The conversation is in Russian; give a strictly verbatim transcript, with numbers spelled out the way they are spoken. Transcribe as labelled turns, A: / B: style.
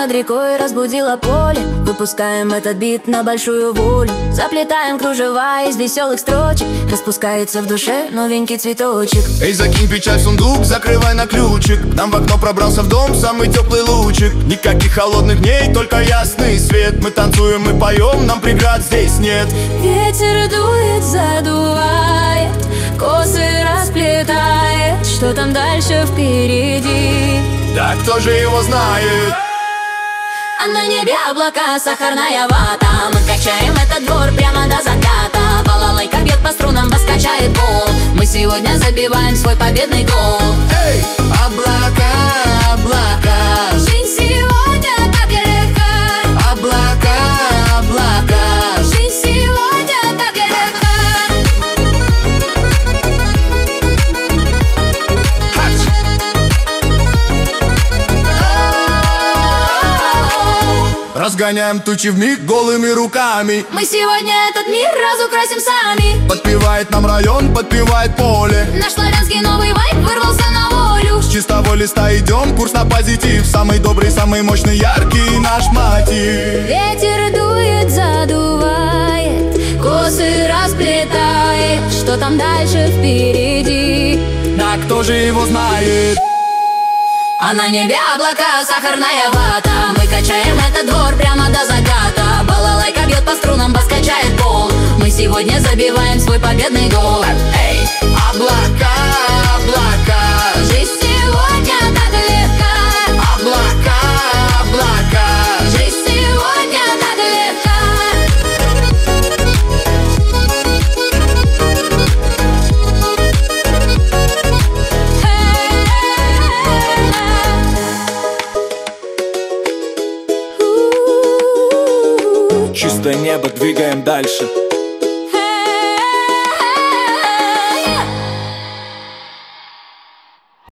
A: над рекой разбудила поле. Выпускаем этот бит на большую волю. Заплетаем кружева из веселых строчек. Распускается в душе новенький цветочек.
B: Эй, закинь печаль в сундук, закрывай на ключик. К нам в окно пробрался в дом самый теплый лучик. Никаких холодных дней, только ясный свет. Мы танцуем, мы поем, нам преград здесь нет.
A: Ветер дует, задувает, косы расплетает. Что там дальше впереди?
B: Да кто же его знает?
A: А на небе облака, сахарная вата. Мы качаем этот двор прямо до заката. Балалайка бьет по струнам, бас качает пол. Мы сегодня забиваем свой победный гол.
B: Эй, облака, облака,
A: Жизнь сегодня так легка.
B: облака, облака.
A: Жизнь сегодня так легка.
B: Хач! Разгоняем тучи вмиг голыми руками.
A: Мы сегодня этот мир разукрасим сами.
B: Подпевает нам район, подпевает поле.
A: Наш славянский новый вайб вырвался на волю.
B: С чистого листа идем, курс на позитив. Самый добрый, самый мощный, яркий наш мотив.
A: Ветер дует, задувает, косы расплетает. Что там дальше впереди?
B: Да кто же его знает?
A: А на небе облака, сахарная вата. Мы качаем этот двор прямо до заката. Балалайка бьет по струнам, бас качает пол. Мы сегодня забиваем свой победный гол.
B: Эй, облака, облака,
A: Жизнь сегодня так легка.
B: облака, облака.
A: Жизнь сегодня так легка.
C: Чистое небо, двигаем дальше.